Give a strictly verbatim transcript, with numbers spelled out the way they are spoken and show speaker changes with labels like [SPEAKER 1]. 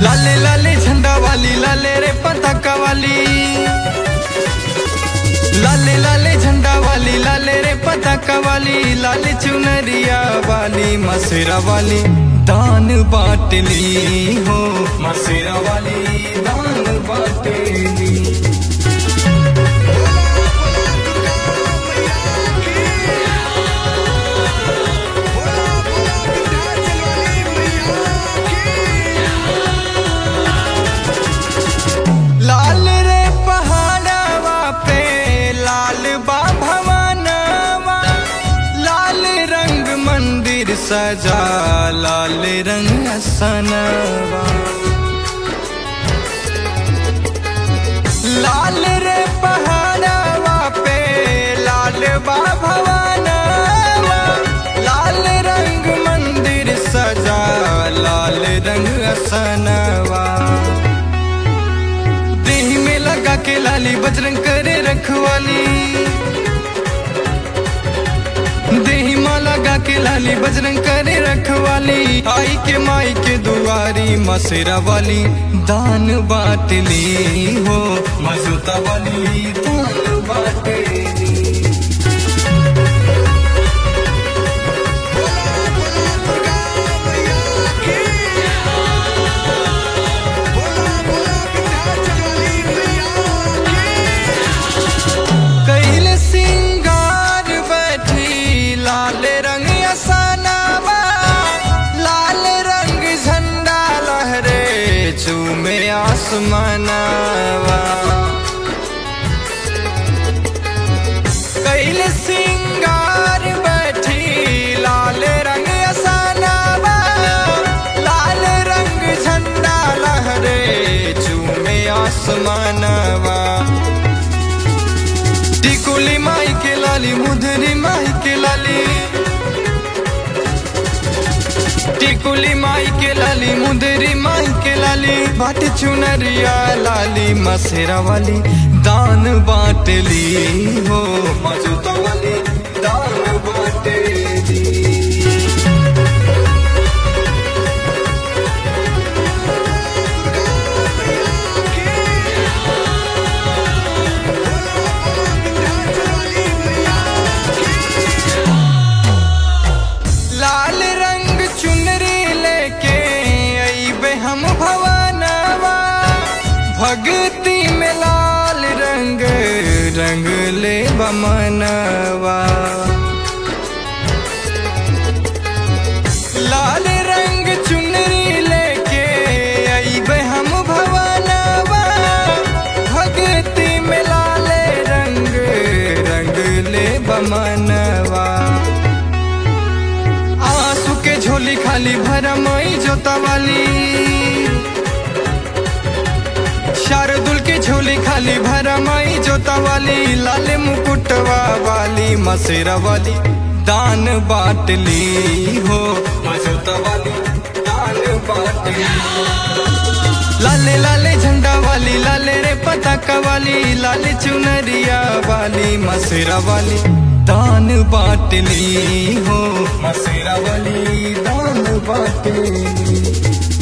[SPEAKER 1] लाले लाले झंडा वाली, लाले रे पताका वाली, लाले लाले झंडा वाली, लाले रे पताका वाली, लाले चुनरिया वाली, मसेरा वाली दान बाटली हो, मसेरा वाली दान बाटली। लाल रे पहाड़वा पे लाल बा भवनवा, लाल रंग मंदिर सजा, लाल रंग सनवा। लाल रे पहाड़वा पे लाल बा भवनवा, लाल रंग मंदिर सजा, लाल रंग सनवा। लगा के लाली बजरंग करे रखवाली, देही माँ लगा के लाली बजरंग करे रखवाली, आई के माई के दुआरी मसेरा वाली दान बाटली हो, मजूता वाली दान बाटली। आसमानवा कैल सिंगार बैठी, लाल रंग असानवा, लाल रंग झंडा लहरे चूमे आसमानवा। टिकुली माई के लाली, मुदरी माई के लाली, टिकुली माई के लाली, मुदरी माई के लाली, बाट चुनरिया लाली, मसेरा वाली दान बाटली हो, मजूता वाली दान बाटली। लाल रंग चुनरी लेके अइबे हम भवनवा, भक्ति में लाल रंग रंग ले बमनवा। लाल रंग चुनरी लेके अइबे हम भवनवा, भक्ति में लाल रंग रंग ले बमनवा। आंसू के झोली खाली भरा माई जोता वाली, शारदुल की झोली खाली भरा माई जोता वाली, लाल मुकुटवा वाली, मसेरा वाली दान बाटली हो, मजूता वाली दान बाटली। लाले लाले झंडा वाली, लाले रे पताका वाली, लाल चुनरिया वाली, मसेरा वाली दान बाटली हो, मसेरा वाली दान बाटली।